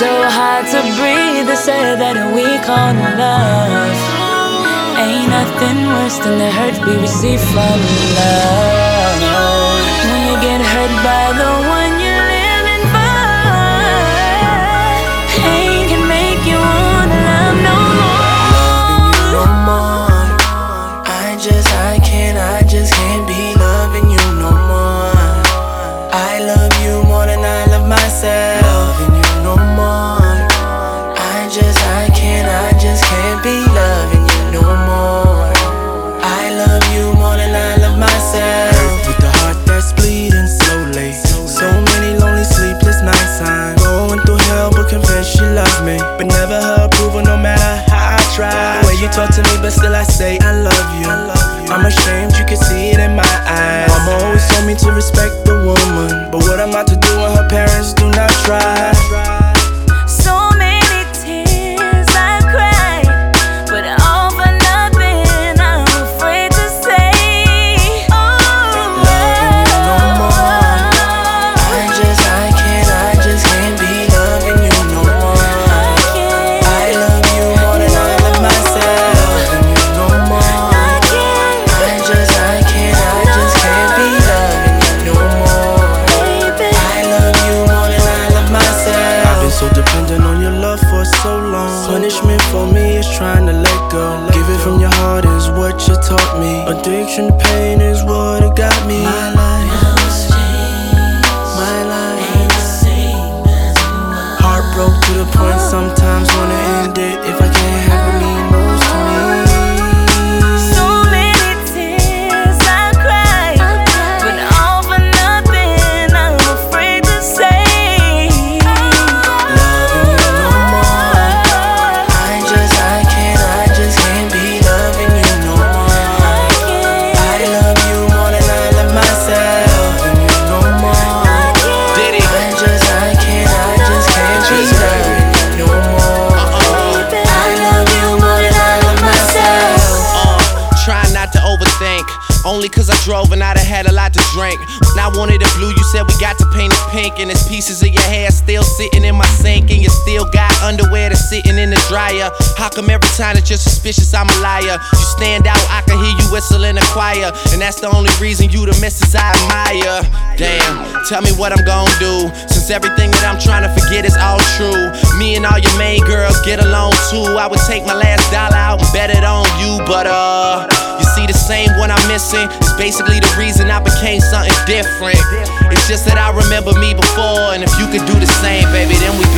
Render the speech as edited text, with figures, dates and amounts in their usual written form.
so hard to breathe. They say that we call love. Ain't nothing worse than the hurt we receive from love. When you get hurt by the one you're living for, pain can make you wanna love no more. Loving you no more. I just can't be loving you no more. I love you more than I love myself. Loving you no more. I just can't be loving you no more. I love you more than I love myself. With the heart that's bleeding slowly, so many lonely sleepless nights. I'm going through hell but confess she loves me, but never her approval no matter how I try. The way you talk to me but still I say I love you. I'm ashamed, you can see it in my eyes. Mama always told me to respect the woman, but what am I to do when her parents do not try? So many tears I cried, but all for nothing. I'm afraid to say, oh, loving you no more. I just can't be loving you no more. I love you more than I love myself. Loving you no more. I just can't be loving you no more. I love you more than I love myself. I've been so dependent on your love for so long. Punishment for me is trying to let go. Give it from your heart is what you taught me. Addiction to pain is what it got me. My life, heart broke to the point sometimes wanna end it. If I can't have what mean most to me. so many tears I cried, but all for nothing. I'm afraid to say, Loving you no more. I just can't be loving you no more. I love you more than I love myself. Loving you no more. Did it? I just can't be loving you no more. I love you more than I love myself. Try not to overthink. Only cause I drove and I'd have had a lot to drink. When I wanted it blue, you said we got to paint it pink. And there's pieces of your hair still sitting in my sink. And you still got underwear that's sitting in the dryer. How come every time that you're suspicious, I'm a liar? You stand out, I can hear you whistle in the choir. And that's the only reason you the missus I admire. Damn, tell me what I'm gon' do, since everything that I'm trying to forget is all true. Me and all your main girls get along too. I would take my last dollar out and bet it on you. But you see the same one I'm missing. It's basically the reason I became something different. It's just that I remember me before, and if you could do the same, baby, then we